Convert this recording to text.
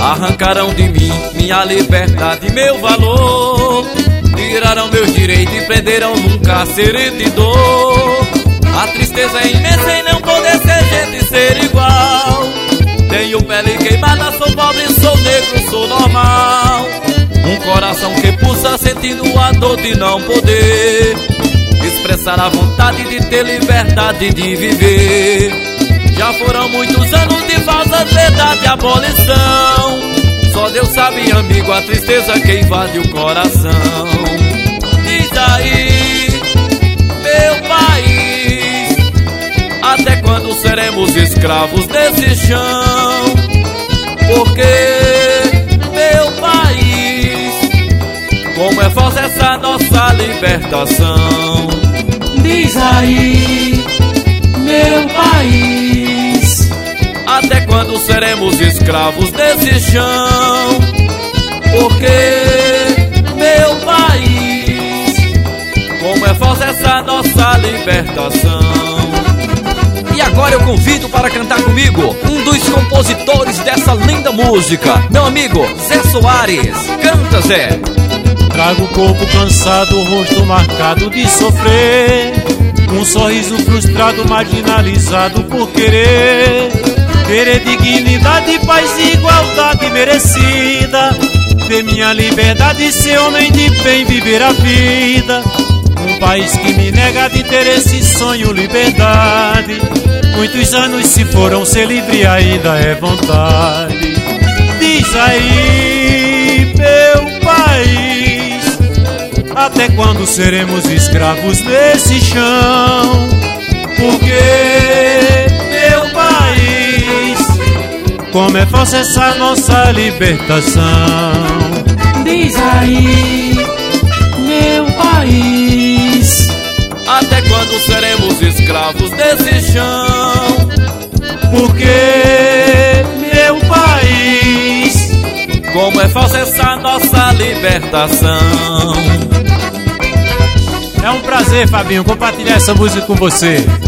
Arrancarão de mim minha liberdade e meu valor. Tiraram meus direitos e prenderam num cárcere de dor. A tristeza é imensa em não poder ser gente e ser igual. Tenho pele queimada, sou pobre, sou negro, sou normal. Um coração que pulsa sentindo a dor de não poder expressar a vontade de ter liberdade de viver. Já foram muitos anos de falsa verdade e abolição. Só Deus sabe, amigo, a tristeza que invade o coração. Diz aí, meu país, até quando seremos escravos desse chão? Porque, meu país, como é falsa essa nossa libertação. Diz aí, meu país, até quando seremos escravos desse chão? Porque, meu país, como é falsa essa nossa libertação. E agora eu convido para cantar comigo um dos compositores dessa linda música, meu amigo Zé Soares. Canta, Zé. Trago o corpo cansado, o rosto marcado de sofrer, um sorriso frustrado, marginalizado por querer dignidade, paz e igualdade merecida. Ter minha liberdade, ser homem de bem, viver a vida. Um país que me nega de ter esse sonho, liberdade. Muitos anos se foram, ser livre ainda é vontade. Diz aí, meu país, até quando seremos escravos nesse chão? Porque, meu país, como é falsa essa nossa libertação. diz aí, meu país, até quando seremos escravos desse chão? Porque, meu país, como é falsa essa nossa libertação. é um prazer, Fabinho, compartilhar essa música com você.